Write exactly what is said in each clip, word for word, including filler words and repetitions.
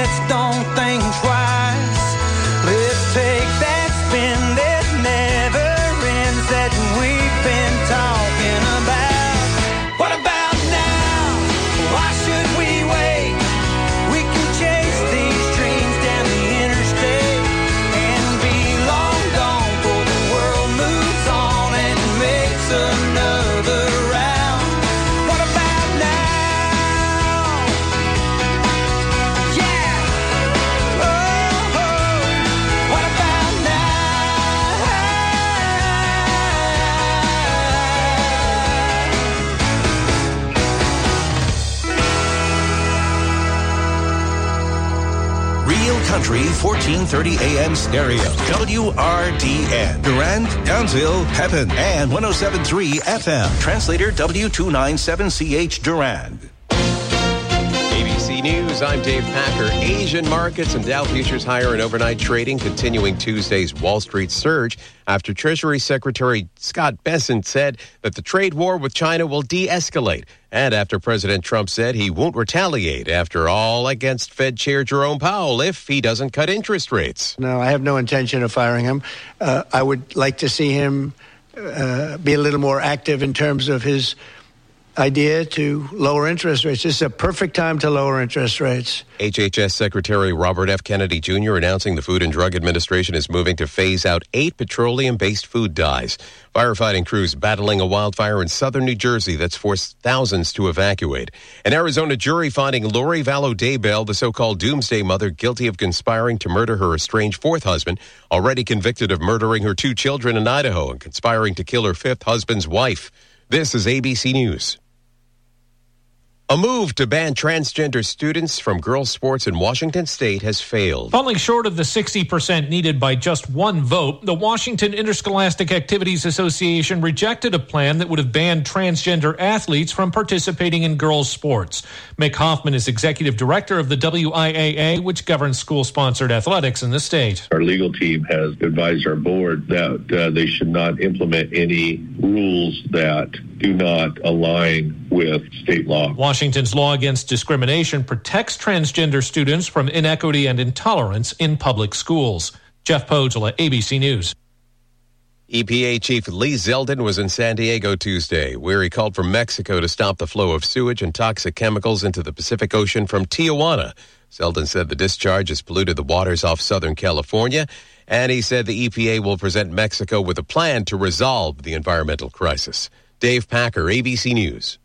let's don't think twice. Let's take that spin that never ends that we've been talking about. What about now? Why should we wait? We can chase these dreams down the interstate and be long gone before the world moves on and makes another round. What about now? Yeah. Oh, oh. What about now? Real Country fourteen thirty A M stereo. W R D N. Durand, Townsville, Pepin, and one oh seven point three F M. Translator W two ninety-seven C H Durand. A B C News, I'm Dave Packer. Asian markets and Dow futures higher in overnight trading, continuing Tuesday's Wall Street surge after Treasury Secretary Scott Bessent said that the trade war with China will de-escalate, and after President Trump said he won't retaliate, after all, against Fed Chair Jerome Powell if he doesn't cut interest rates. No, I have no intention of firing him. Uh, I would like to see him uh, be a little more active in terms of his idea to lower interest rates. This is a perfect time to lower interest rates. H H S Secretary Robert F. Kennedy Junior announcing the Food and Drug Administration is moving to phase out eight petroleum-based food dyes. Firefighting crews battling a wildfire in southern New Jersey that's forced thousands to evacuate. An Arizona jury finding Lori Vallow Daybell, the so-called doomsday mother, guilty of conspiring to murder her estranged fourth husband, already convicted of murdering her two children in Idaho and conspiring to kill her fifth husband's wife. This is A B C News. A move to ban transgender students from girls' sports in Washington state has failed. Falling short of the sixty percent needed by just one vote, the Washington Interscholastic Activities Association rejected a plan that would have banned transgender athletes from participating in girls' sports. Mick Hoffman is executive director of the W I A A, which governs school-sponsored athletics in the state. Our legal team has advised our board that uh, they should not implement any rules that do not align with state law. Washington's law against discrimination protects transgender students from inequity and intolerance in public schools. Jeff Podgela, A B C News. E P A Chief Lee Zeldin was in San Diego Tuesday, where he called for Mexico to stop the flow of sewage and toxic chemicals into the Pacific Ocean from Tijuana. Zeldin said the discharge has polluted the waters off Southern California, and he said the E P A will present Mexico with a plan to resolve the environmental crisis. Dave Packer, A B C News.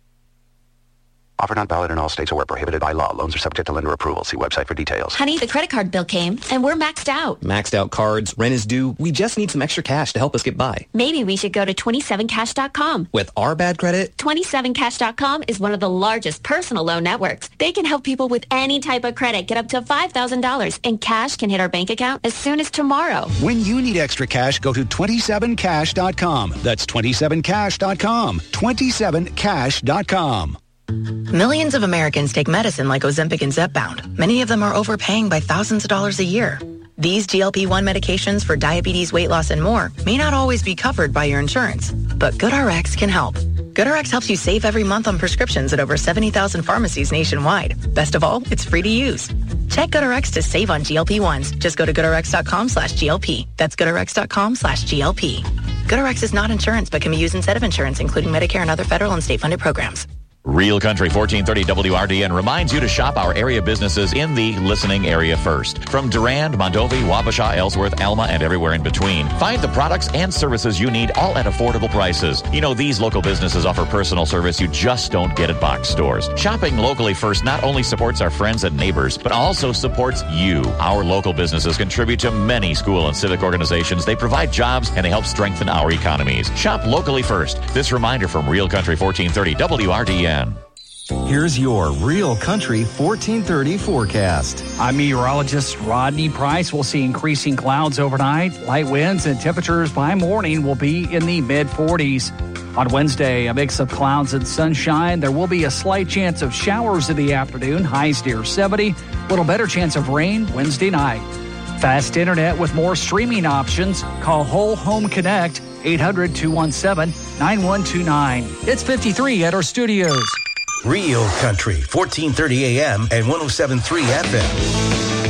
Offer not valid in all states or where prohibited by law. Loans are subject to lender approval. See website for details. Honey, the credit card bill came, and we're maxed out. Maxed out cards, rent is due. We just need some extra cash to help us get by. Maybe we should go to twenty-seven cash dot com. With our bad credit? twenty-seven cash dot com is one of the largest personal loan networks. They can help people with any type of credit get up to five thousand dollars, and cash can hit our bank account as soon as tomorrow. When you need extra cash, go to twenty-seven cash dot com. That's twenty-seven cash dot com. twenty-seven cash dot com. Millions of Americans take medicine like Ozempic and Zepbound. Many of them are overpaying by thousands of dollars a year. These G L P one medications for diabetes, weight loss, and more may not always be covered by your insurance, but GoodRx can help. GoodRx helps you save every month on prescriptions at over seventy thousand pharmacies nationwide. Best of all, it's free to use. Check GoodRx to save on G L P ones. Just go to GoodRx.com slash GLP. That's GoodRx.com slash GLP. GoodRx is not insurance, but can be used instead of insurance, including Medicare and other federal and state-funded programs. Real Country fourteen thirty W R D N reminds you to shop our area businesses in the listening area first. From Durand, Mondovi, Wabasha, Ellsworth, Alma, and everywhere in between. Find the products and services you need all at affordable prices. You know, these local businesses offer personal service you just don't get at box stores. Shopping locally first not only supports our friends and neighbors, but also supports you. Our local businesses contribute to many school and civic organizations. They provide jobs and they help strengthen our economies. Shop locally first. This reminder from Real Country fourteen thirty W R D N. Here's your Real Country fourteen thirty forecast. I'm meteorologist Rodney Price. We'll see increasing clouds overnight. Light winds and temperatures by morning will be in the mid forties. On Wednesday, a mix of clouds and sunshine. There will be a slight chance of showers in the afternoon. Highs near seventy. Little better chance of rain Wednesday night. Fast internet with more streaming options. Call Whole Home Connect, eight hundred, two one seven, nine one two nine. It's fifty-three at our studios. Real Country, fourteen thirty A M and one oh seven point three F M.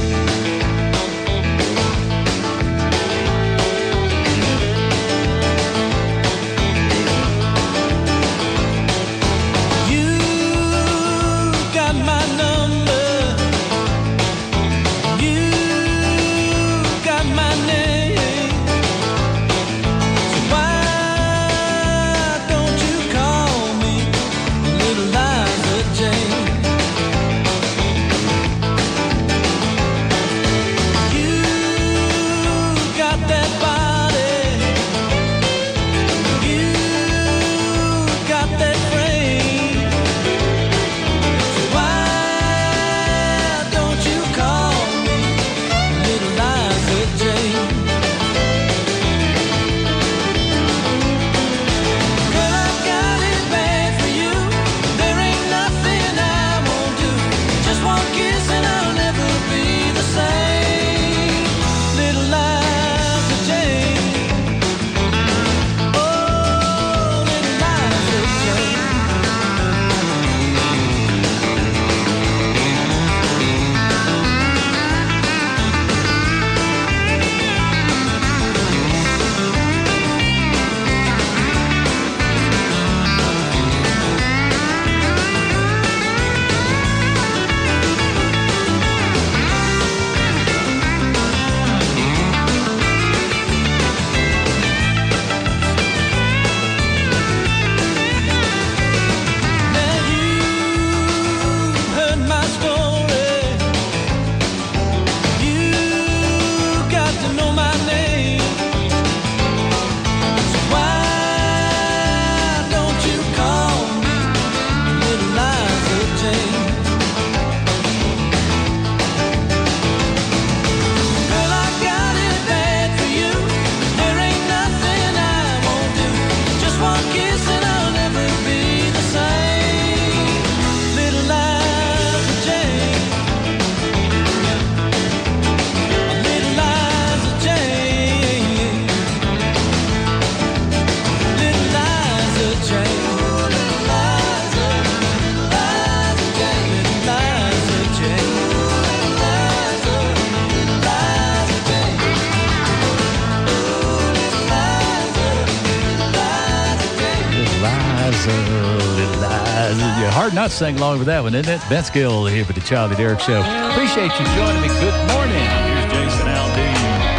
Hard not to sing along with that one, isn't it? Vince Gill here for the Charlie Derrick Show. Appreciate you joining me. Good morning. Here's Jason Aldean.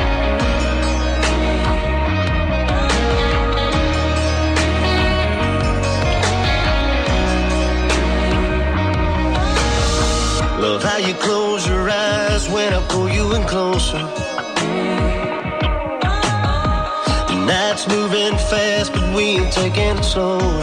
Love how you close your eyes when I pull you in closer. The night's moving fast, but we ain't taking it slow.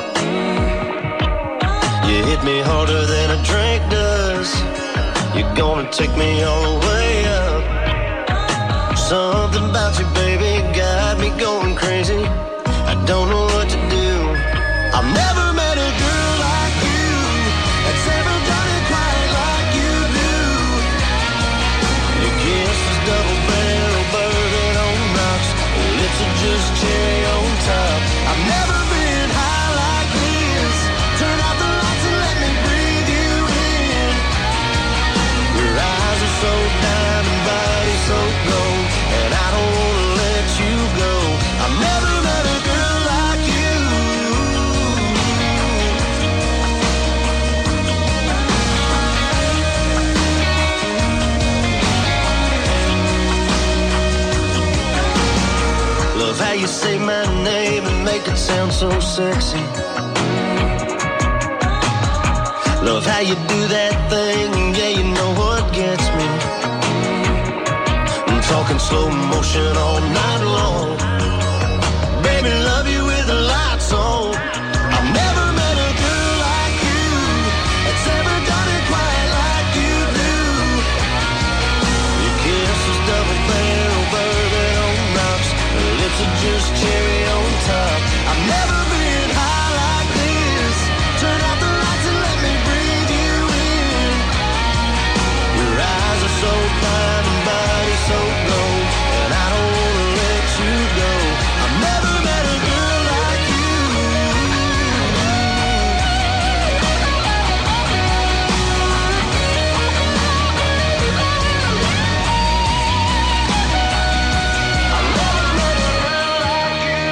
You hit me harder than a drink does. You're gonna take me all the way up. Something about you, baby, got me going crazy. I don't know what to do. I've never met a girl like you that's ever done it quite like you do. Your kiss is double barrel bourbon on rocks. Your lips are just cherry on top. I've never been high like this. Turn out the lights and let me breathe you in. Your eyes are so diamond, body so gold, and I don't wanna let you go. I've never met a girl like you. Love how you say my name and make it sound so sexy. Love how you do that thing, yeah, you know what gets me. I'm talking slow motion all night long. Baby, love you with the lights on. I've never met a girl like you that's ever done it quite like you do. Your kiss is double barrel bourbon on rocks. Your lips are just cherry on top. I've never been high like this. Turn out the lights and let me breathe you in. Your eyes are so diamond, body so gold, and I don't wanna let you go. I've never met a girl like you. I've never met a girl like you.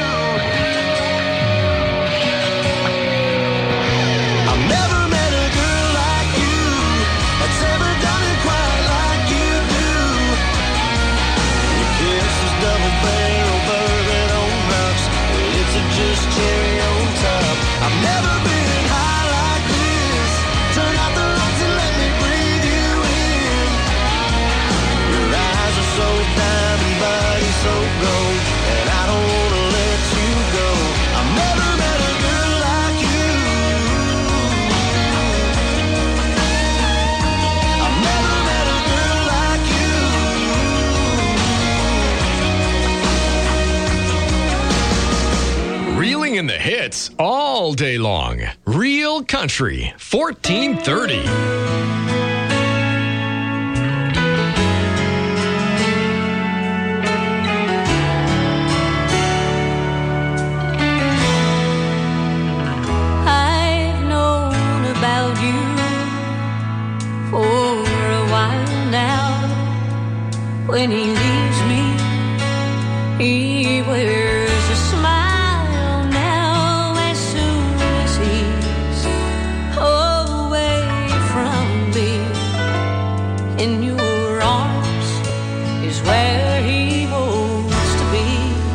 I've never met a girl like you that's ever done it quite like you do. Your kiss is double barrel bourbon on rocks. Your lips are just cherry on top. I've never been high like this. Turn out the lights and let me breathe you in. Your eyes are so diamond, body so gold, and I don't wanna let you go. I've never met a girl like you. I've never met a girl like you. Reeling in the hits all day long. Real Country, fourteen thirty. I've known about you for a while now. When he leaves me, he wears a smile now. As soon as he's away from me, in your arms is where he wants to be.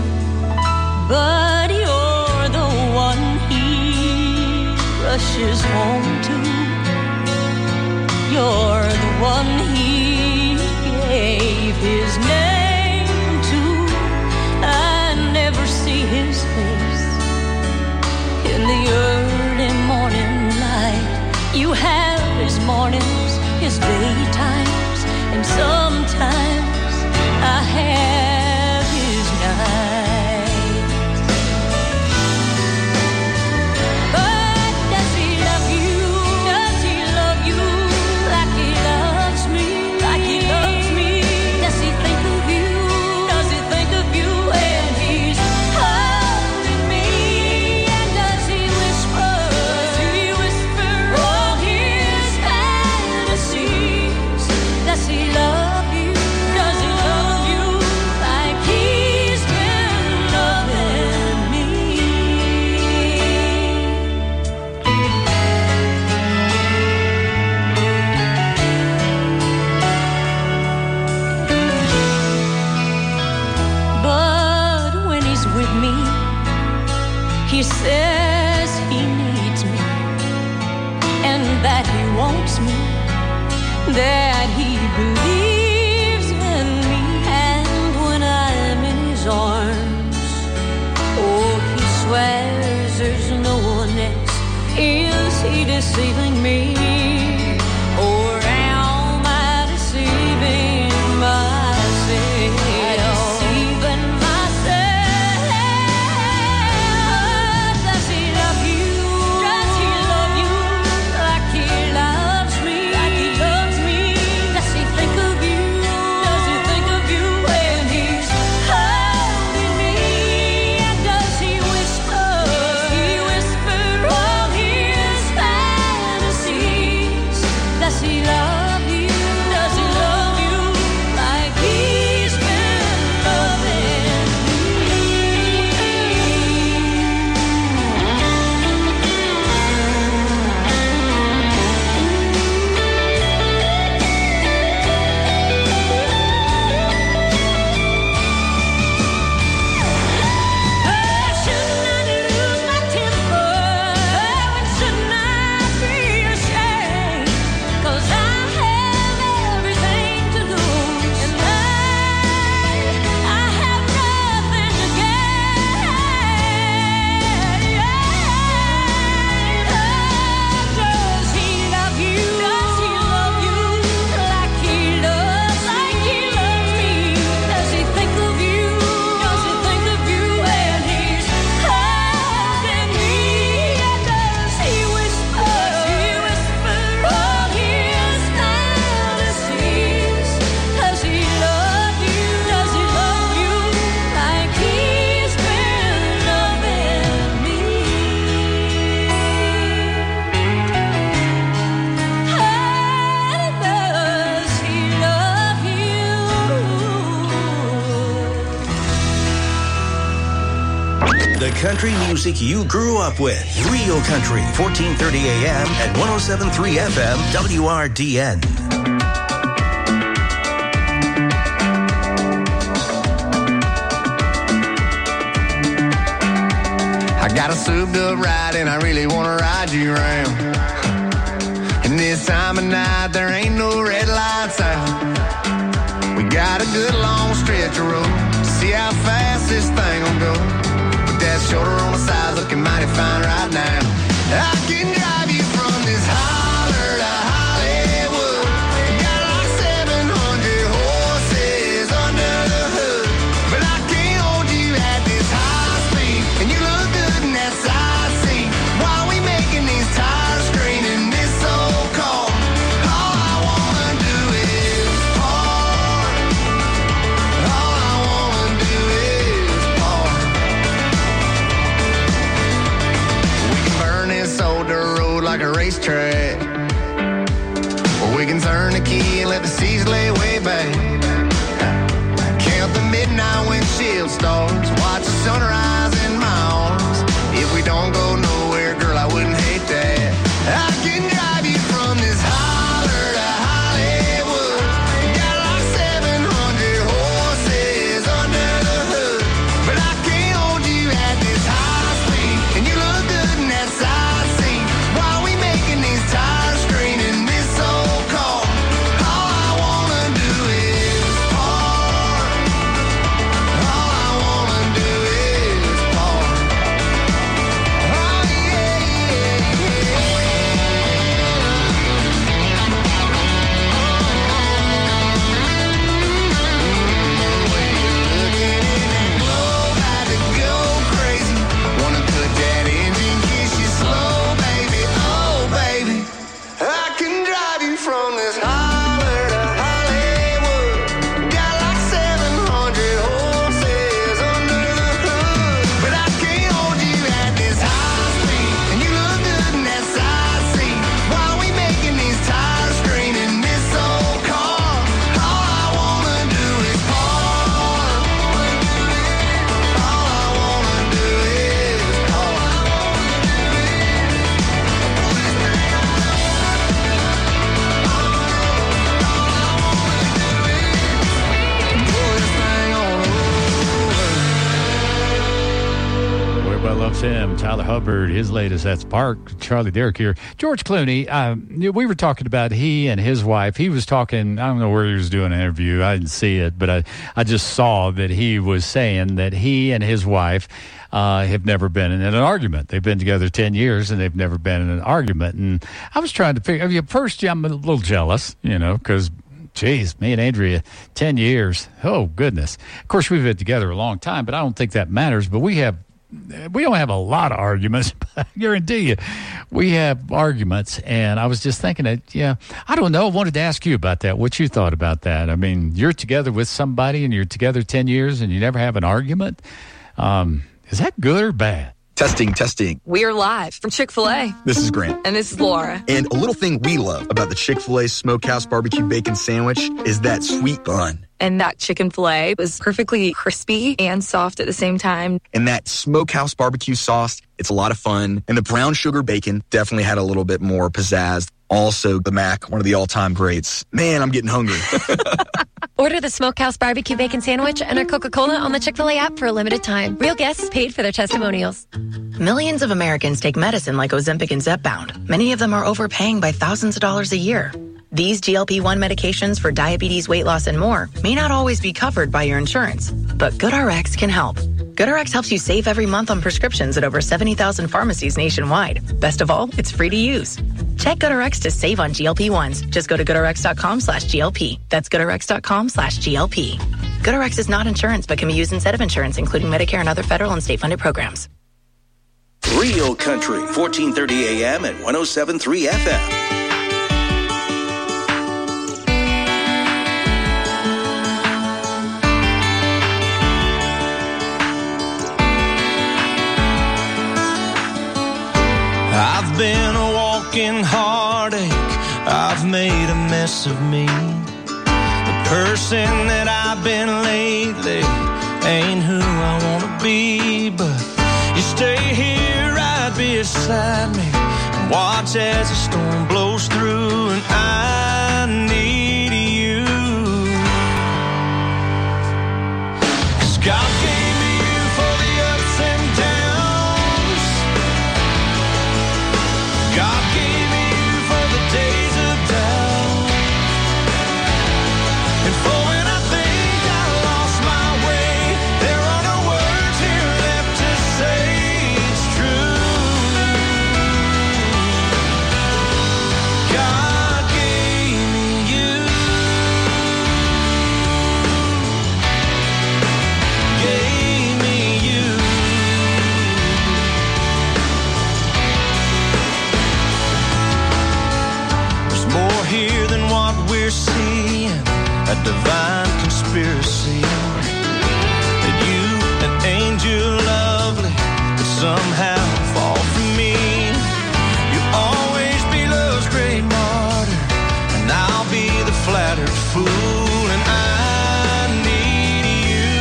But you're the one he rushes home to. You're the one he gave his name to. I never see his face in the early morning light. You have his mornings, his daytimes, and sometimes I have his nights. But does he love you deceiving me? Or am I deceiving myself? Deceiving myself. Does he love you? Does he love you like he loves me? Like he loves me? Does he think of you? Does he think of you when he's holding me? And does he whisper? Does he whisper all his fantasies? Does he love you? Does he love you like he's been loving Shouldn't I lose my temper? When shouldn't I be ashamed? 'Cause I have everything to lose, and I, I have nothing to gain. Does he love you? Does he love you like he loves, like he loves me? Does he think of you? Does he think of you when he's holding me? And does he whisper? Does he whisper all his fantasies? Does he love you? Does he love you like he's been loving me? Does he love you? The country music you grew up with. Real Country, fourteen thirty A M and one oh seven point three F M, W R D N. I got a souped up ride and I really want to ride you around. And this time of night there ain't no red lights out. We got a good long stretch of road to see how fast this thing will go. With that shoulder on the side looking mighty fine right now. I can drive you from this holler to Hollywood. Got like seven hundred horses under the hood. But I can't hold you at this high speed. And you look good in that side seat. While we making these tires scream in this old car. All I wanna do is park. All I wanna do is park. We can burn this old dirt road like a racetrack. Or we can turn the key and let the seas lay way back. Count the midnight windshield stars. Watch the sunrise in my arms. If we don't go nowhere, girl, I wouldn't hate that. I can drive you from this holler to Hollywood. Got like seven hundred horses under the hood. But I can't hold you at this high speed. And you look good in that side seat. While we making these tires scream in this old car. All I wanna do is park. All I wanna do is Miss him. Tyler Hubbard, his latest, that's Park. Charlie Derrick here. George Clooney, uh, we were talking about he and his wife. He was talking, I don't know where he was doing an interview. I didn't see it, but I, I just saw that he was saying that he and his wife uh, have never been in an argument. They've been together ten years, and they've never been in an argument. And I was trying to figure, I mean, first, I'm a little jealous, you know, because geez, me and Andrea, ten years. Oh, goodness. Of course, we've been together a long time, but I don't think that matters. But we have, we don't have a lot of arguments, but I guarantee you, we have arguments. And I was just thinking that, yeah, I don't know. I wanted to ask you about that, what you thought about that. I mean, you're together with somebody and you're together ten years and you never have an argument. Um, is that good or bad? Testing, testing. We're live from Chick-fil-A. This is Grant. And this is Laura. And a little thing we love about the Chick-fil-A Smokehouse Barbecue Bacon Sandwich is that sweet bun. And that chicken filet was perfectly crispy and soft at the same time. And that Smokehouse Barbecue sauce, it's a lot of fun. And the brown sugar bacon definitely had a little bit more pizzazz. Also, the Mac, one of the all-time greats. Man, I'm getting hungry. Order the Smokehouse Barbecue Bacon Sandwich and a Coca-Cola on the Chick-fil-A app for a limited time. Real guests paid for their testimonials. Millions of Americans take medicine like Ozempic and Zepbound. Many of them are overpaying by thousands of dollars a year. These G L P one medications for diabetes, weight loss, and more may not always be covered by your insurance, but GoodRx can help. GoodRx helps you save every month on prescriptions at over seventy thousand pharmacies nationwide. Best of all, it's free to use. Check GoodRx to save on G L P ones. Just go to GoodRx.com slash GLP. That's GoodRx.com slash GLP. GoodRx is not insurance, but can be used instead of insurance, including Medicare and other federal and state-funded programs. Real Country, fourteen thirty A M and one oh seven point three F M. I've been a walking heartache, I've made a mess of me. The person that I've been lately ain't who I wanna be. But you stay here right beside me and watch as the storm blows through. And I need you, 'cause God gave me you for the ups and downs. God gave me you for the days of doubt, and for when I think I lost my way, there are no words here left to say it's true. God gave me you, gave me you. There's more here than what we're seeing, a divine conspiracy. That you, an angel lovely, could somehow fall for me. You'll always be love's great martyr, and I'll be the flattered fool. And I need you.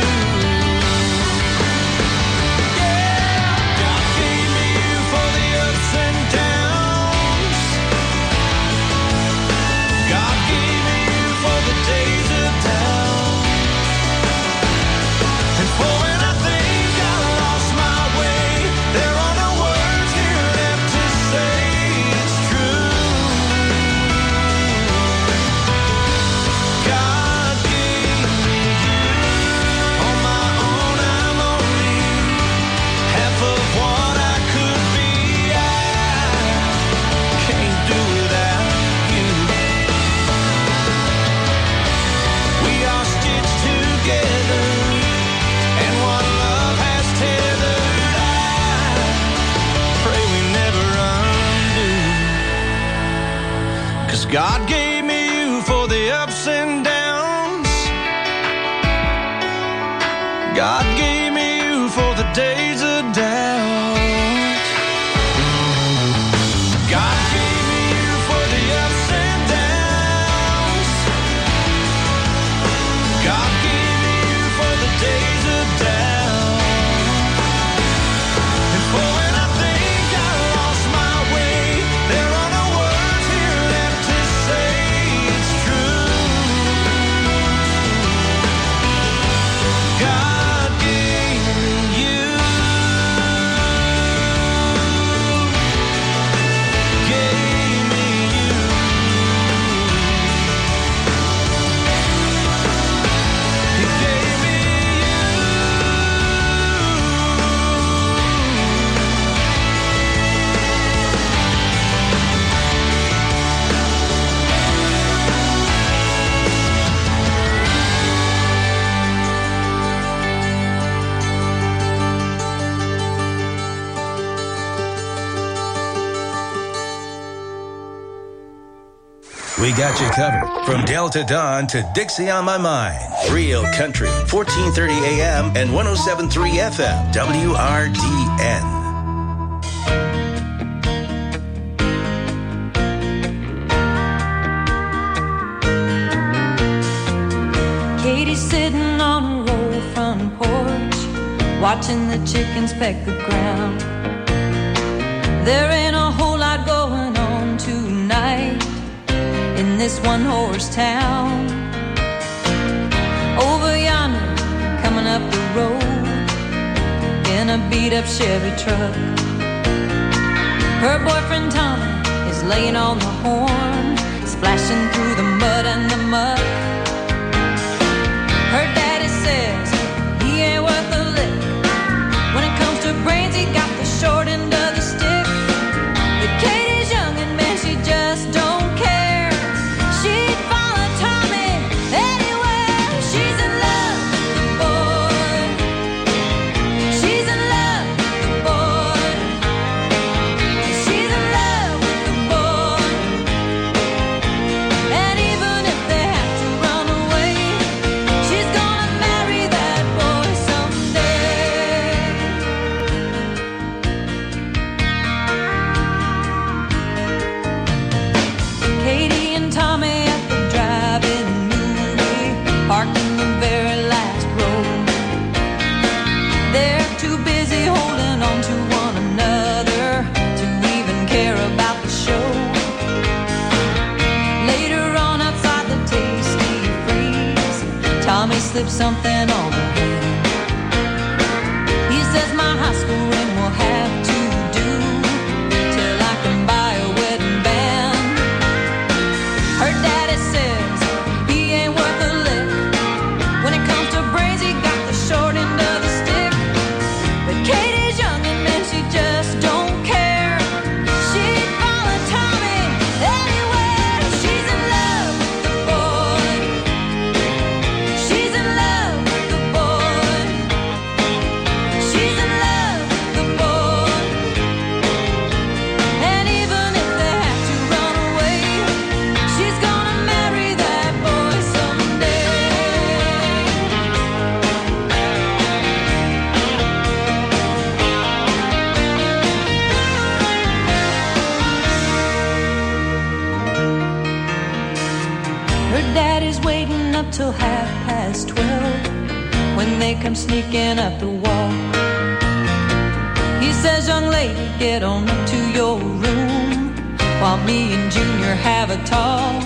Yeah, God gave me you for the ups and downs. God gave me you for the days of doubt, and for when I think I lost my way, there are no words here left to say it's true. God gave me you. On my own I'm only half of what I could be. I can't do without you. We are stitched together, and what love has tethered, I pray we never undo. 'Cause God gave me you for the ups and downs. God gave me you for the days of doubt. God gave me you for the ups and downs. God gave me you for the days of doubt, and for when I think I lost my way, there are no words here left to say it's true. God gave We got you covered. From Delta Dawn to Dixie on My Mind. Real Country, fourteen thirty A M and one oh seven point three F M, W R D N. Katie's sitting on a roll front porch, watching the chickens peck the ground. There ain't a whole lot going on tonight in this one-horse town. Over yonder, coming up the road in a beat-up Chevy truck, her boyfriend Tommy is laying on the horn, splashing through the mud and the muck. Her daddy says he ain't worth a lick. When it comes to brains, he got the short end of the stick. But Katie's young and man, she just don't care. She'd follow Tommy anywhere. She's in love with the boy. She's in love with the boy. She's in love with the boy. And even if they have to run away, she's gonna marry that boy someday. Katie and Tommy at the drive-in movie, parked in the very last row. They're too busy holding on to one another to even care about the show. Later on outside the Tasty Freeze, Tommy slipped something on her hand. He says my high school ring will have to do till I can buy a wedding band. Her daddy says he ain't worth a lick. When it comes to brains, he got the short end of the stick. But Katie's young and man, she just don't care. She'd follow Tommy anywhere. She's in love with the boy. She's in love with the boy. She's in love with the boy. And even if they have to run away, she's gonna marry that boy someday. Her daddy's waiting up till half past twelve when they come sneaking up the wall. He says, young lady, get on up to your room while me and Junior have a talk.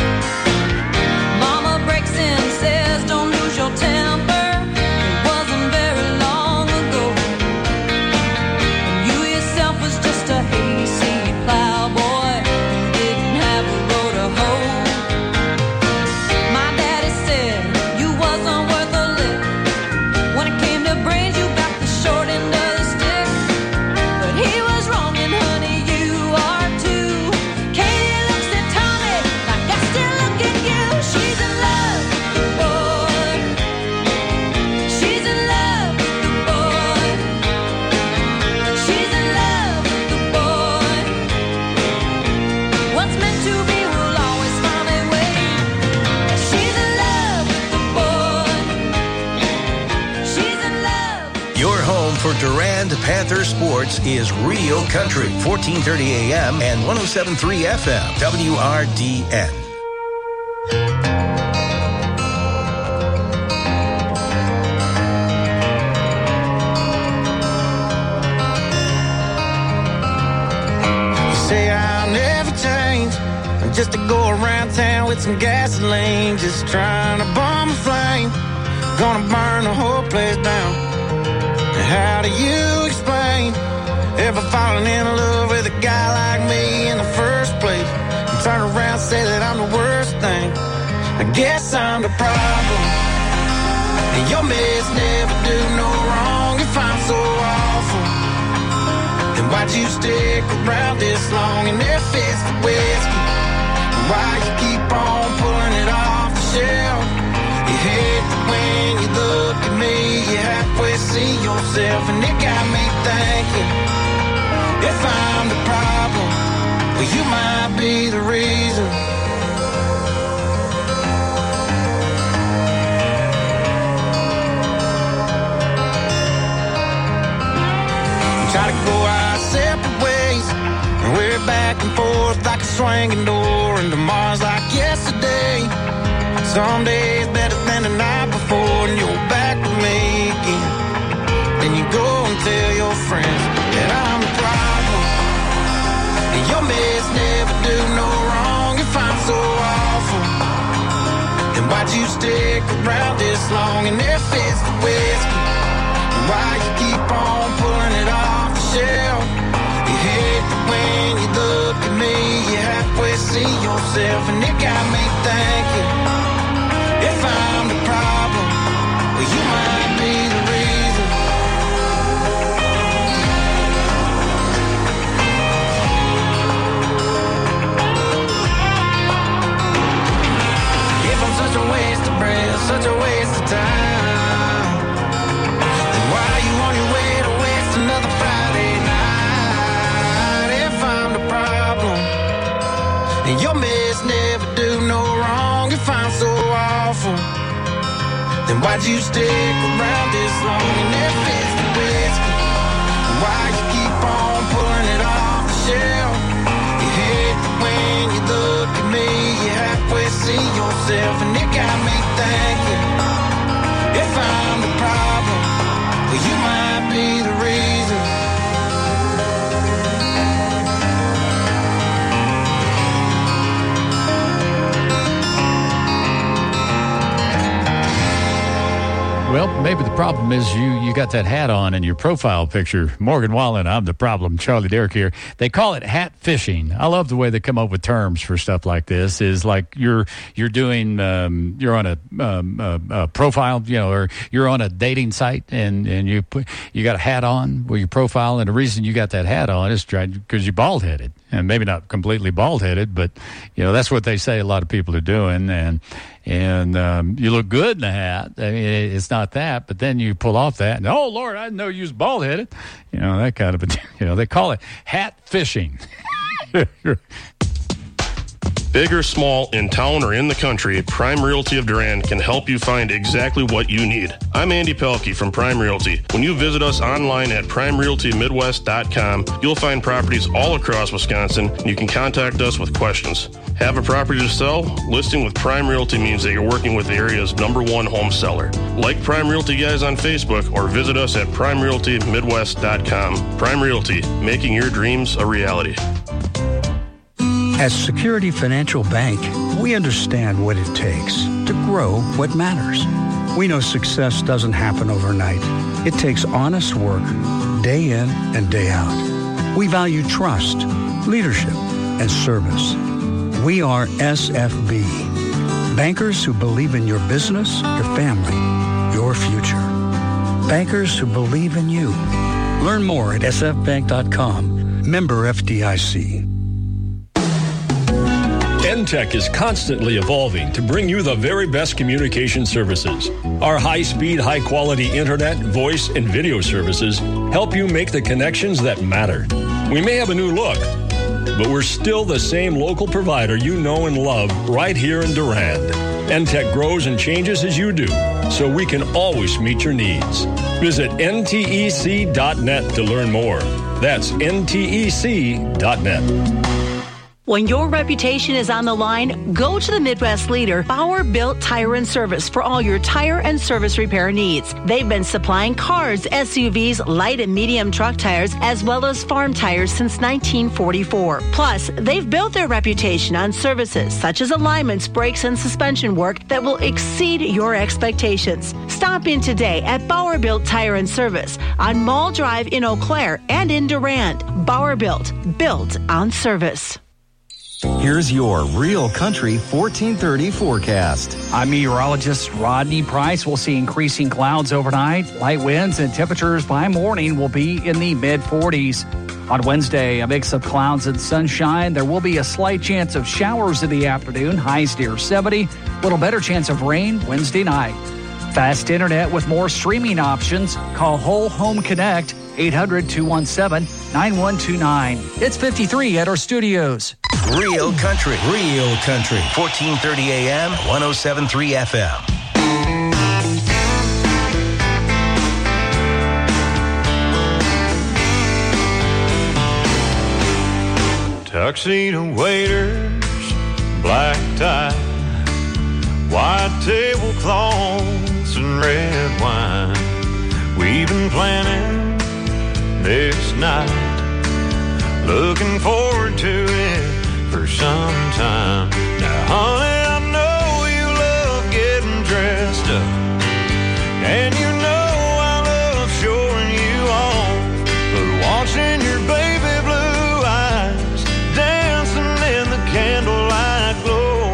Mama breaks in, says, don't lose your temper. It wasn't very long ago. And you yourself was just a hayseed plowboy who didn't have a road to hoe. My daddy said you wasn't worth a lick. When it came to brains, you got the short end of the stick. But he was wrong, and honey, you are too. Katie looks at Tommy like I still look at you. She's in love with the boy. She's in love with the boy. She's in love with the boy. What's meant to be will always find a way. She's in love with the boy. She's in love. Your home for Durand Panther Sports is Real Country, fourteen thirty A M and one oh seven point three F M, W R D N. You say I'll never change. I'm just to go around town with some gasoline, just trying to bomb a flame. Gonna burn the whole place down. And how do you explain ever falling in love with a guy like me in the first place? And turn around and say that I'm the worst thing. I guess I'm the problem. And your mess never do no wrong. If I'm so awful, then why'd you stick around this long? And if it's the whiskey, why you keep on pulling it off the shelf? You hate that when you look at me, you halfway see yourself. And it got me thinking, if I'm the problem, well, you might be the reason. swinging door, and tomorrow's like yesterday. Some days better than the night before, and you're back with me again. Then you go and tell your friends that I'm the problem, and your mess never do no wrong. If I'm so awful, then why'd you stick around this long? And if it's the whiskey, why you keep on pulling it off the shelf? You hate that when you look at me, you halfway see yourself, and it got me thinking, if I'm the problem, well, you might be the reason. If I'm such a waste of breath, such a waste of time, then why are you on your way to waste another Friday night? If I'm the problem, and your mess never do no wrong. If I'm so awful, then why'd you stick around this long? And if it's the whiskey, why you keep on pulling it off the shelf? You hate that when you look at me, you halfway see yourself, and it got me thinking, if I'm the problem, well, you might be the reason. Well, maybe the problem is you you got that hat on in your profile picture. Morgan Wallen, I'm the problem. Charlie Derrick here. They call it hat fishing. I love the way they come up with terms for stuff like this. Is like you're you're doing um, you're on a, um, a, a profile, you know, or you're on a dating site and and you put you got a hat on with your profile, and the reason you got that hat on is because you're bald headed, and maybe not completely bald headed, but you know that's what they say a lot of people are doing, and. And um, you look good in the hat. I mean, it's not that, but then you pull off that, and oh Lord, I didn't know you was bald headed. You know that kind of. You know they call it hat fishing. Big or small, in town or in the country, Prime Realty of Durand can help you find exactly what you need. I'm Andy Pelkey from Prime Realty. When you visit us online at prime realty midwest dot com, you'll find properties all across Wisconsin, and you can contact us with questions. Have a property to sell? Listing with Prime Realty means that you're working with the area's number one home seller. Like Prime Realty guys on Facebook or visit us at prime realty midwest dot com. Prime Realty, making your dreams a reality. At Security Financial Bank, we understand what it takes to grow what matters. We know success doesn't happen overnight. It takes honest work, day in and day out. We value trust, leadership, and service. We are S F B, bankers who believe in your business, your family, your future. Bankers who believe in you. Learn more at s f bank dot com. Member F D I C. N Tech is constantly evolving to bring you the very best communication services. Our high-speed, high-quality internet, voice, and video services help you make the connections that matter. We may have a new look, but we're still the same local provider you know and love right here in Durand. N Tech grows and changes as you do, so we can always meet your needs. Visit N T E C dot net to learn more. That's N T E C dot net. When your reputation is on the line, go to the Midwest leader, Bauer Built Tire and Service, for all your tire and service repair needs. They've been supplying cars, S U Vs, light and medium truck tires, as well as farm tires since nineteen forty-four. Plus, they've built their reputation on services such as alignments, brakes, and suspension work that will exceed your expectations. Stop in today at Bauer Built Tire and Service on Mall Drive in Eau Claire and in Durand. Bauer Built, built on service. Here's your Real Country fourteen thirty forecast. I'm meteorologist Rodney Price. We'll see increasing clouds overnight. Light winds and temperatures by morning will be in the mid forties. On Wednesday, a mix of clouds and sunshine. There will be a slight chance of showers in the afternoon. Highs near seventy. Little better chance of rain Wednesday night. Fast internet with more streaming options. Call Whole Home Connect, eight hundred, two one seven, nine one two nine. It's fifty-three at our studios. Real Country, Real Country, fourteen thirty A M, one oh seven point three F M. Tuxedo waiters, black tie, white tablecloths and red wine. We've been planning this night, looking forward to it for some time. Now, honey, I know you love getting dressed up, and you know I love showing you off, but watching your baby blue eyes dancing in the candlelight glow,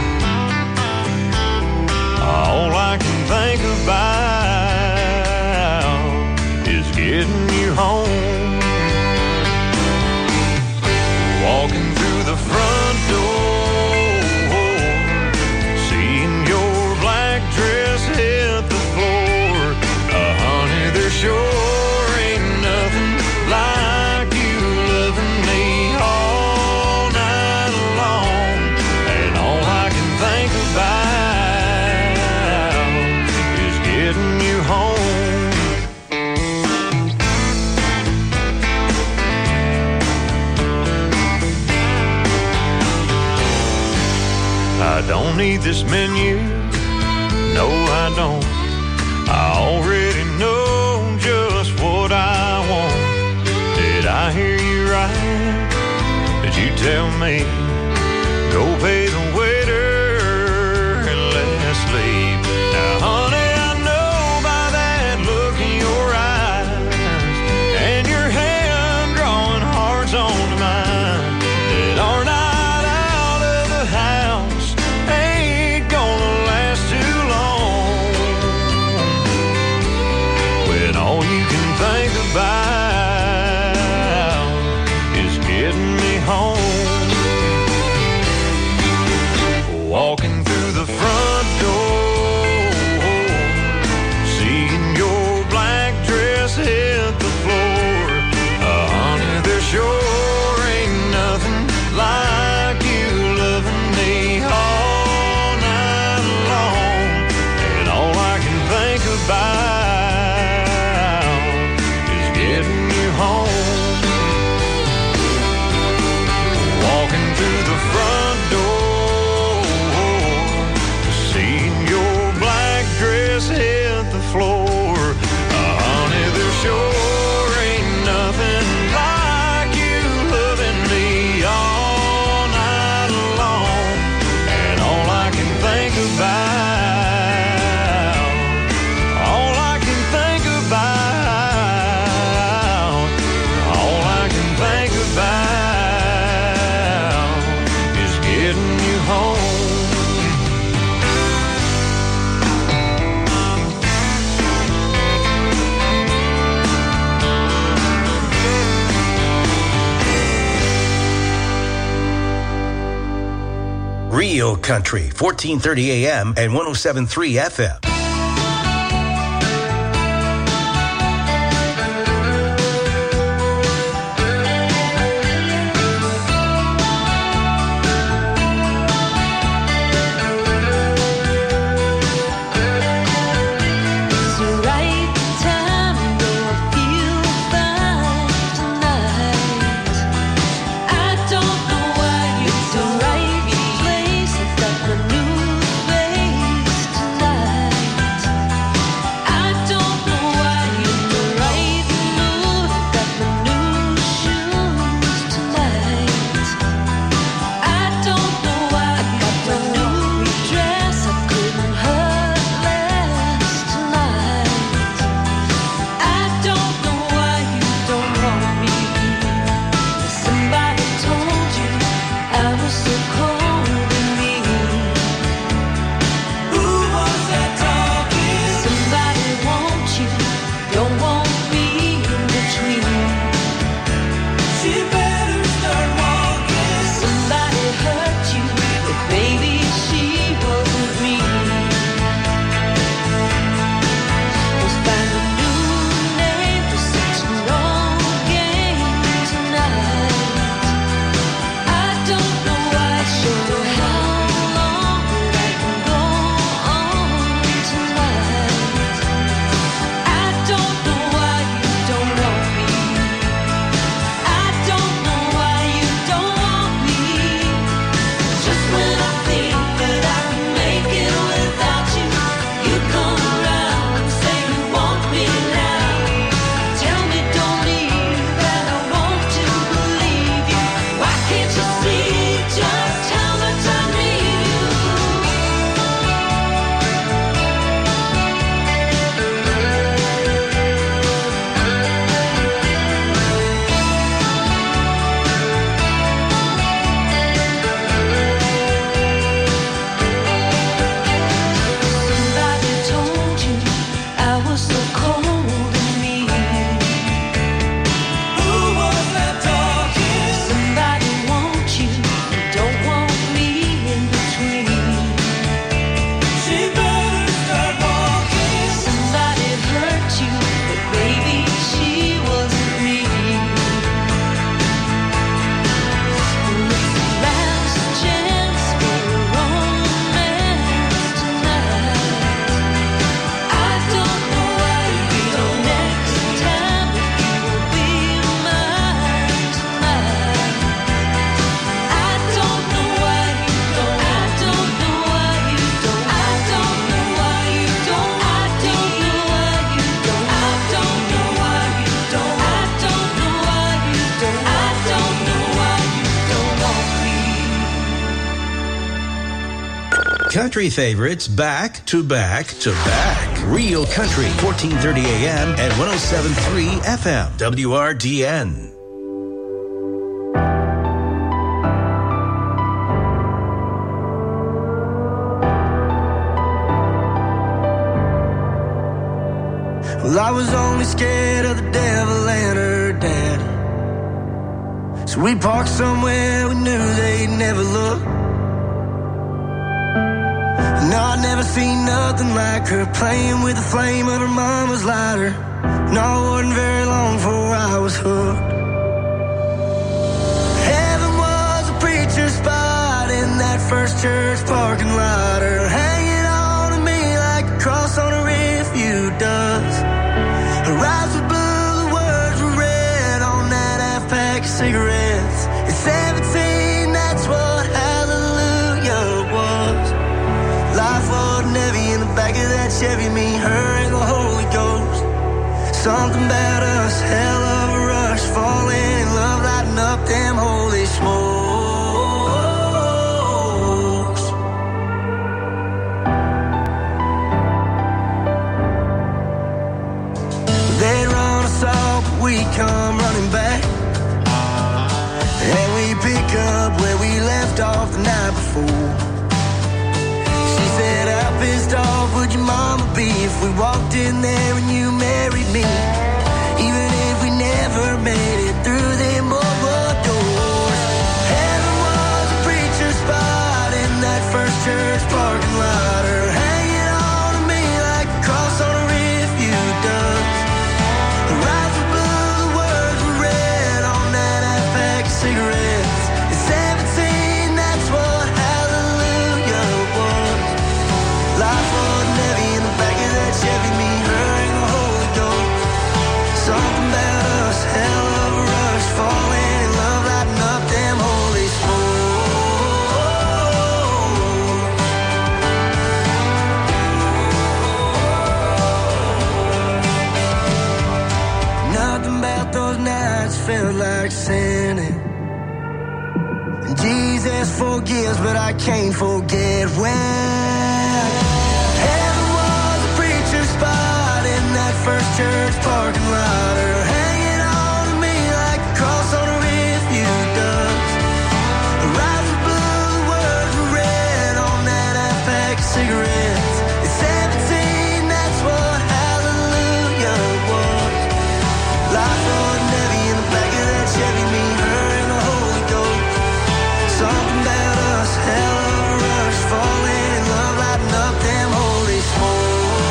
all I can think about is getting you home. Walking through the front door, seeing your black dress hit the floor. Uh, honey, there sure ain't nothing like you loving me all night long. And all I can think about is getting you home. I don't need this menu, no I don't. I already know just what I want. Did I hear you right? Did you tell me, go pay the waiter and let's leave? Now honey, I know by that look in your eyes and your hand drawing hearts onto mine, that our night out of the house ain't gonna last too long, when all you can think about is getting me home. Walking through the front door, seeing your black dress hit the floor. Uh, honey, there sure ain't nothing like you loving me all night long. And all I can think about is getting you home. Walking through the front door, seeing your black dress hit the floor. Uh, honey, there sure ain't nothing like you loving me all night long. And all I can think about, all I can think about, all I can think about is getting you home. Real Country, fourteen thirty A M and one oh seven point three F M. It's the right time, you'll feel fine tonight. I don't know why it's the right place. It's like a new face tonight. Country favorites back to back to back. Real Country, fourteen thirty A M and one oh seven point three F M, W R D N. Well, I was only scared of the devil and her dad. So we parked somewhere we knew they'd never look. No, I never seen nothing like her playing with the flame of her mama's lighter. No, it wasn't very long before I was hooked. Heaven was a preacher's spot in that first church parking lot. Her hanging on to me like a cross on a refuge does. Her eyes were blue, the words were red on that half pack of cigarettes. At seventeen, that's what hallelujah was. Life wasn't heavy in the back of that Chevy, me, her, and the Holy Ghost. Something about us, hell of a rush, falling in love, lighting up them holy smokes. They'd run us off, but we come running back. And we pick up where we left off the night before. She said, how pissed off would your mama be if we walked in there and you married me? Even if we never made it through them boardwalk doors. Heaven was a preacher's spot in that first church parking lot. Her hanging on to me like a cross on a refuge does. Her eyes were blue, the words were red on that half pack of cigarettes. At seventeen, that's what hallelujah was. Life wasn't heavy in the back of that Chevy, me, her, and the Holy Ghost. Something about us, hell of a rush, falling in love, lighting up them holy smokes. Nothing about those nights felt like sinning. And Jesus forgives, but I can't forget when heaven was a preacher's spot in that first church parking lot. Her hanging on to me like a cross on a refuge does. Her eyes were blue, the words were red on that half pack of cigarettes. At seventeen, that's what hallelujah was. Life wasn't heavy in the back of that Chevy, me, her, and the Holy Ghost. Something about us, hell of a rush, falling in love, lighting up them holy smokes.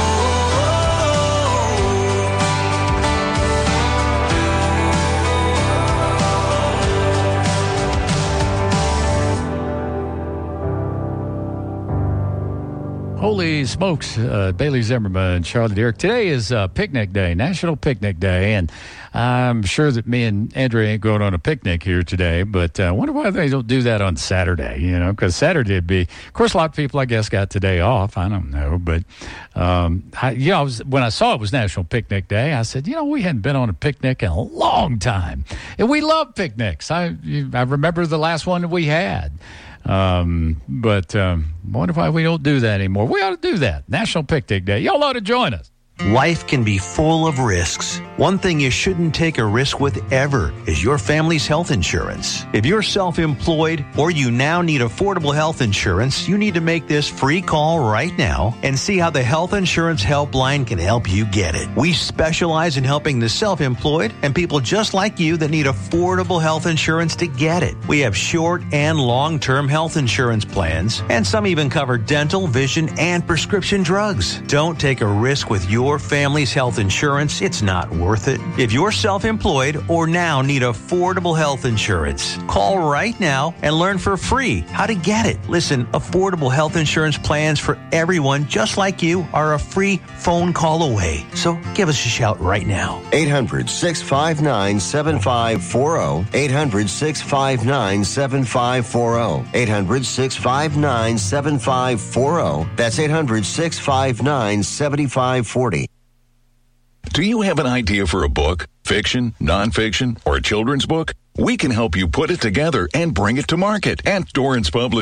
Holy smokes, uh, Bailey Zimmerman, Charlie Derrick. Today is uh, picnic day, National Picnic Day, and I'm sure that me and Andrea ain't going on a picnic here today, but I uh, wonder why they don't do that on Saturday, you know, because Saturday would be, of course, a lot of people, I guess, got today off. I don't know, but, um, I, you know, I was, when I saw it was National Picnic Day, I said, you know, we hadn't been on a picnic in a long time, and we love picnics. I, I remember the last one that we had. Um, but um, I wonder why we don't do that anymore. We ought to do that. National Picnic Day. Y'all ought to join us. Life can be full of risks. One thing you shouldn't take a risk with ever is your family's health insurance. If you're self-employed or you now need affordable health insurance, you need to make this free call right now and see how the Health Insurance Helpline can help you get it. We specialize in helping the self-employed and people just like you that need affordable health insurance to get it. We have short and long-term health insurance plans, and some even cover dental, vision, and prescription drugs. Don't take a risk with your family's health insurance. It's not worth it. If you're self-employed or now need affordable health insurance, call right now and learn for free how to get it. Listen, affordable health insurance plans for everyone just like you are a free phone call away. So give us a shout right now. eight hundred, six five nine, seven five four zero. eight hundred, six five nine, seven five four zero. eight hundred, six five nine, seven five four zero. That's eight hundred, six five nine, seven five four zero. Do you have an idea for a book, fiction, nonfiction, or a children's book? We can help you put it together and bring it to market at Dorrance Publishing.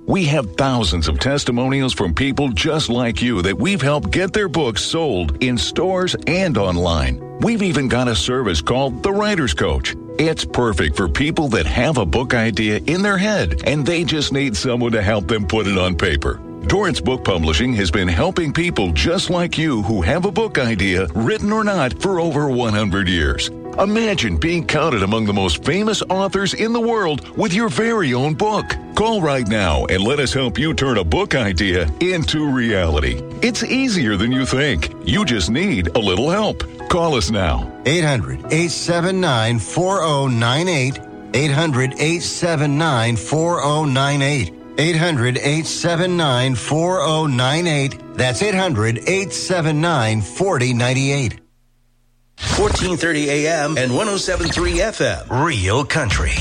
We have thousands of testimonials from people just like you that we've helped get their books sold in stores and online. We've even got a service called The Writer's Coach. It's perfect for people that have a book idea in their head and they just need someone to help them put it on paper. Torrance Book Publishing has been helping people just like you who have a book idea, written or not, for over one hundred years. Imagine being counted among the most famous authors in the world with your very own book. Call right now and let us help you turn a book idea into reality. It's easier than you think. You just need a little help. Call us now. eight hundred, eight seven nine, four oh nine eight. eight hundred, eight seven nine, four oh nine eight. eight hundred, eight seven nine, four oh nine eight. That's eight hundred, eight seven nine, four oh nine eight. fourteen thirty A M and one oh seven point three F M. Real Country.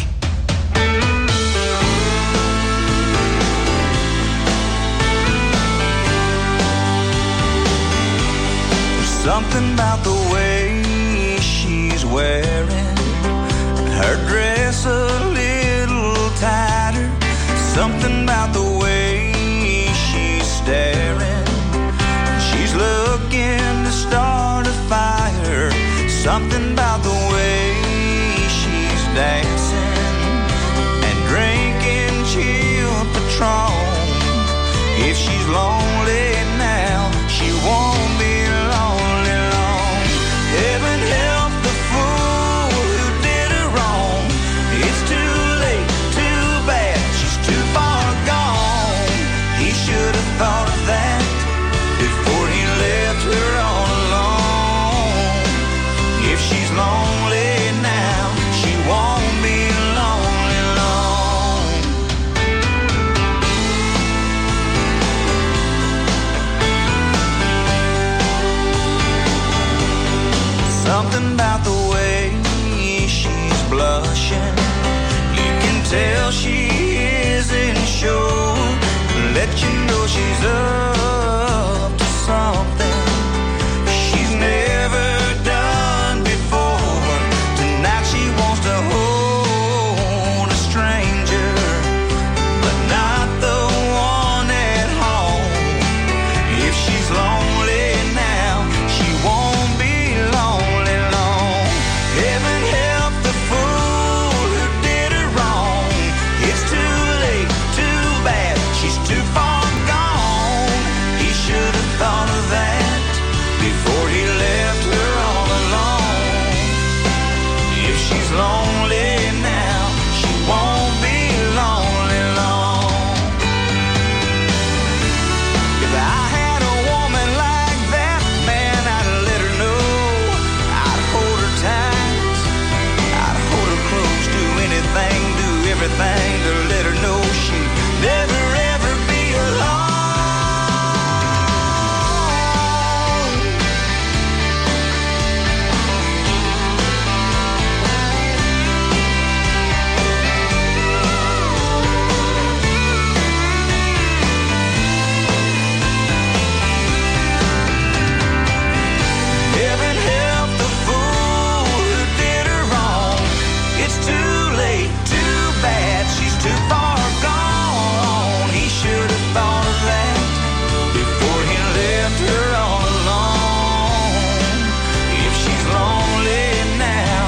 Something about the way she's wearing her dress a little tighter. Something about the way she's staring. She's looking to start a fire. Something about the way she's dancing and drinking chill Patron. If she's lonely now, she won't be lonely long. Heaven help the fool who did her wrong. It's too late, too bad, she's too far gone. He should have thought of that before he left her all alone. If she's lonely now, she won't be lonely long. Something about the way she's blushing, you can tell she isn't sure. Let you know she's up to something she's never done before. Tonight she wants to hold a stranger, but not the one at home. If she's lonely now, she won't be lonely long. Heaven help the fool who did her wrong. It's too late, too bad, she's too far gone. He should have thought of that before he left her all alone. If she's lonely now, she won't be lonely long. If I had a woman like that, man, I'd let her know. I'd hold her tight, I'd hold her close, do anything, do everything to let her know she'd never ever be alone. Heaven help the fool who did her wrong. It's too late, too bad, she's too far gone. He should have thought of that before he left her all alone. If she's lonely now,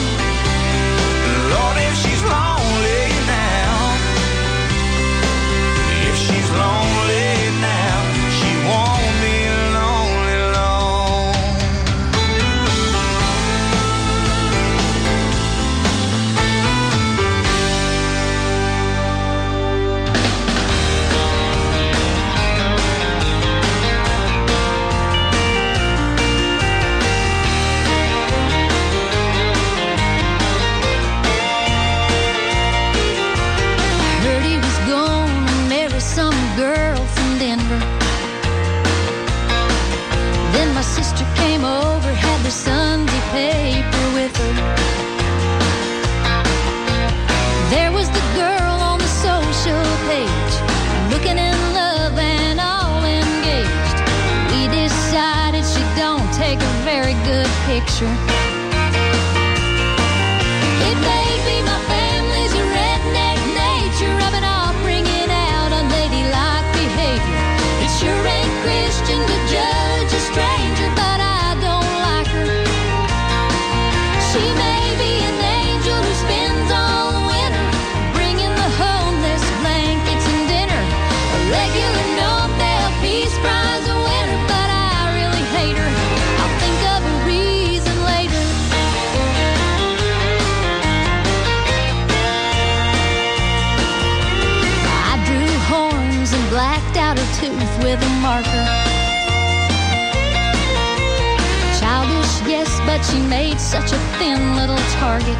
Lord, if she's lonely now, if she's lonely now, she won't be lonely long. Heard he was gonna marry some girl from Denver. Then my sister came over, had the Sunday paper with her. There was the girl on the social page, looking in love and all engaged. We decided she don't take a very good picture. It may be my family's redneck nature, rubbing off, bringing out another with a marker. Childish, yes, but she made such a thin little target.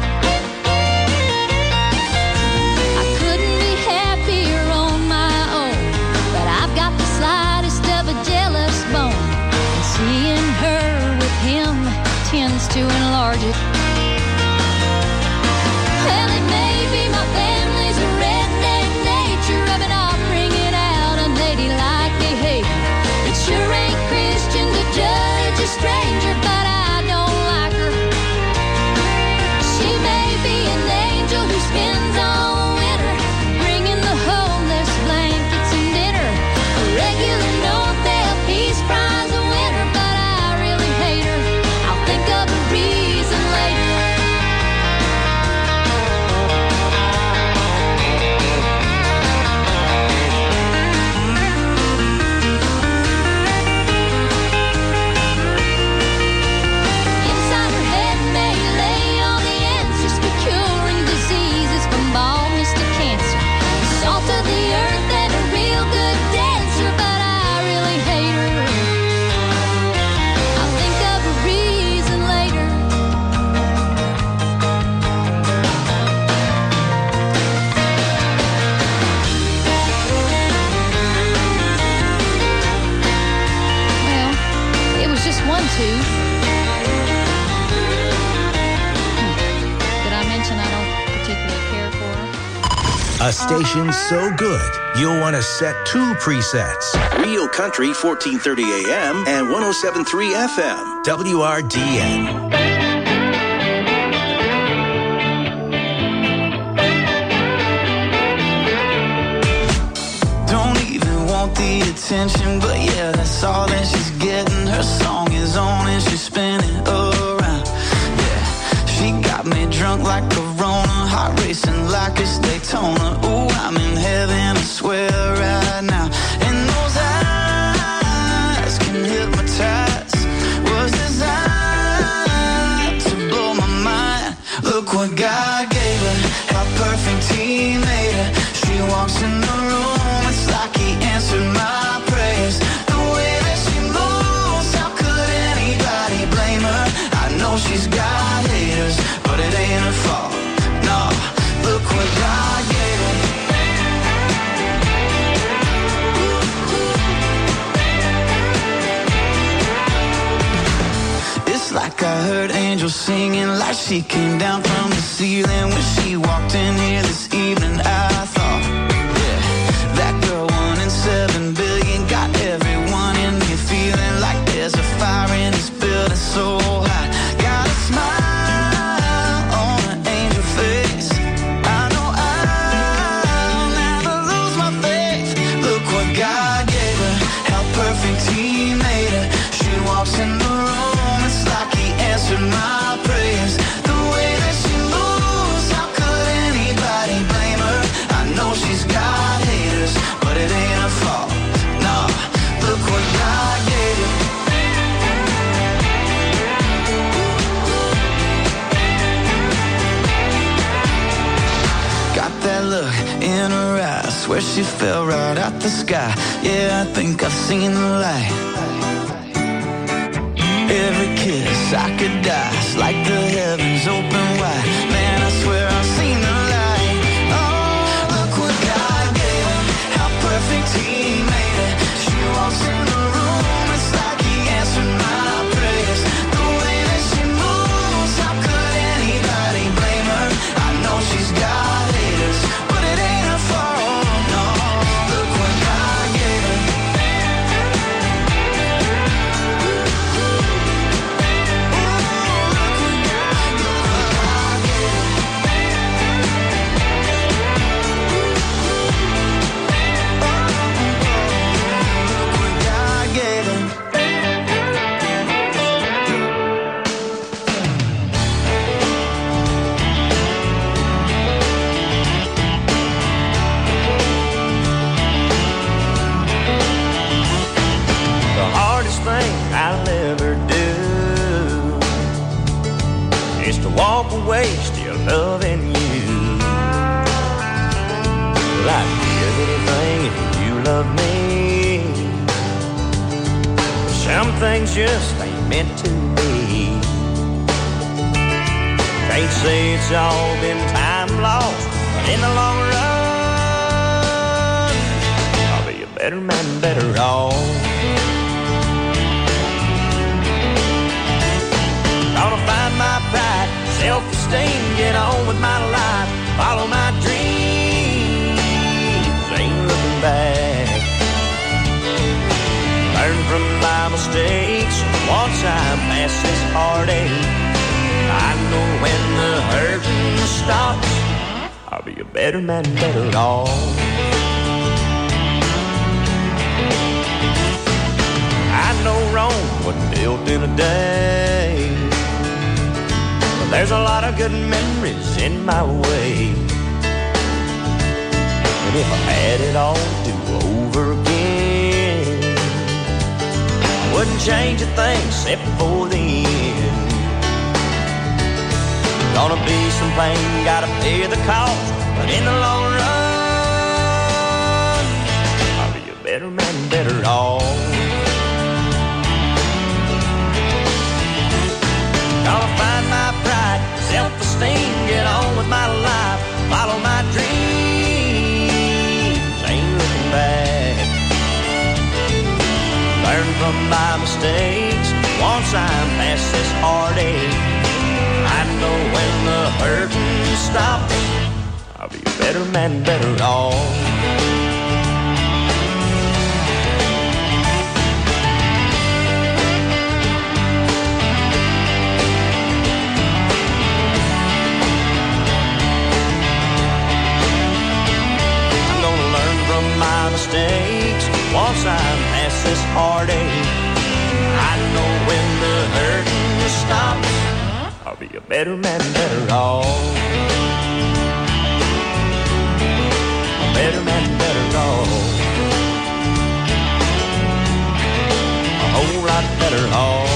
I couldn't be happier on my own, but I've got the slightest of a jealous bone, and seeing her with him tends to enlarge it. Well, it may be my family's a redneck nature, rubbing off, bringing out unladylike behavior. It sure ain't Christian to judge a stranger, but I don't like her. She may be an angel who spends all winter bringing the homeless blankets and dinner. A regular Nobel Peace Prize winner, but I really hate her. I'll think of a reason later. Inside her head may lay all the answers for curing diseases from baldness to cancer. Salt of the earth and a real good dancer, but I really hate her. I'll think of a reason later. Well, it was just one tooth. Did I mention I don't particularly care for her? A station so good, you'll want to set two presets. Real Country fourteen thirty A M and one oh seven point three F M. W R D N. Don't even want the attention, but yeah, that's all that she's getting. Her song is on and she's spinning around. Yeah, she got me drunk like Corona, heart racing like it's Daytona. Ooh, I'm in heaven, I swear right now. And those eyes can hypnotize, was designed to blow my mind. Look what God gave her, how perfect He made her. She walks in the room, it's like He answered my prayers. The way that she moves, how could anybody blame her? I know she's got haters, but it ain't her fault. No, look what God gave her. It's like I heard angels singing, like she came down from the ceiling when she walked in here this evening. I thought, yeah, that girl one in seven billion got everyone in here feeling like there's a fire in this building so hot. Got a smile on an angel face. I know I'll never lose my faith. Look what God gave her, how perfect He made her. She walks in the room, it's like He answered my prayers. The way that she moves, how could anybody blame her? I know she's got haters, but it ain't her fault. No, look what God gave her. Got that look in her eyes, swear she fell right out the sky. Yeah, I think I've seen the light. Every kiss I could die, it's like the heavens open wide. Man, I swear I've seen the light. Oh, look what God gave her, how perfect He made her. She walks in the room, it's like He answered my prayers. The way that she moves, how could anybody blame her? I know she's got haters, but it ain't her fault. No, look what God gave her. walk away still loving you. Well, I'd give anything if you love me. Some things just ain't meant to be. Can't say it's all been time lost, but in the long run, I'll be a better man, better off. Gonna find my pride, self-esteem, get on with my life, follow my dreams, ain't looking back. Learn from my mistakes, once I'm past this heartache, I know when the hurting stops, I'll be a better man, better off. I know Rome wasn't built in a day, but there's a lot of good memories in my way. And if I had it all to do over again, I wouldn't change a thing except for the end. Gonna be some pain, gotta pay the cost, but in the long run, I'll be a better man, better off. Gonna find my pride, self-esteem, get on with my life, follow my dreams, ain't looking back. Learn from my mistakes, once I'm past this heartache, I know when the hurting stops, I'll be a better man, better off. I'm gonna learn from my mistakes, once I'm past this heartache, I know when the hurting stops, I'll be a better man, better off. A better man, better off. A whole lot better off.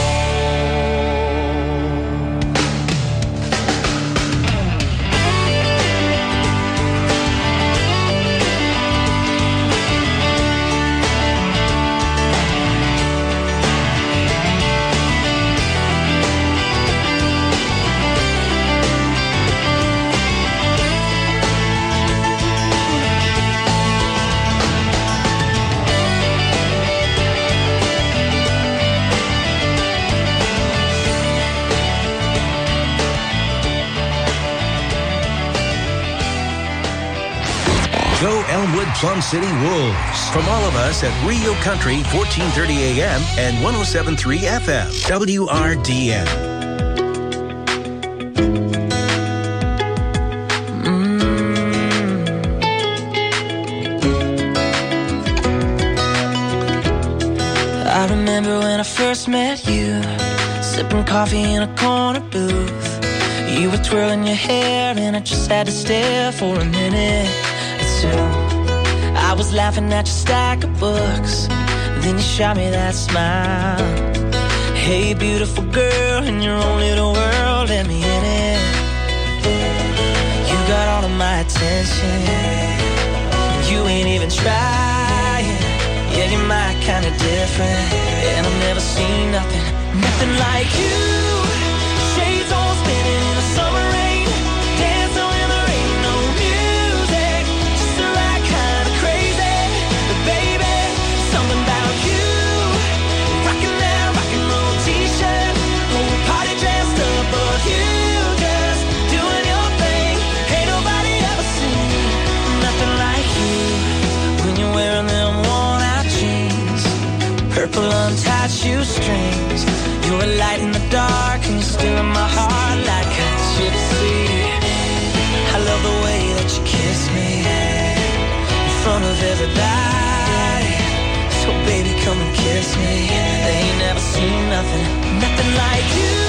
Go Elmwood Plum City Wolves. From all of us at Rio Country, fourteen thirty A M and one oh seven point three F M, W R D N. I remember when I first met you, sipping coffee in a corner booth. You were twirling your hair and I just had to stare for a minute or two. I was laughing at your stack of books, then you shot me that smile. Hey beautiful girl, in your own little world, let me in it. You got all of my attention, you ain't even trying. Yeah, you're my kind of different, and I've never seen nothing, nothing like you. Shades all spinning in the summer rain, dancing when there ain't no music, just the right kind of crazy. But baby, something about you, rocking that rock and roll t-shirt, whole party dressed up, but you just doing your thing. Ain't nobody ever seen nothing like you when you're wearing them worn out jeans, purple untied shoestrings. You're a light in the dark and you're still in my heart like a gypsy. I love the way that you kiss me in front of everybody. So baby, come and kiss me. They ain't never seen nothing, nothing like you.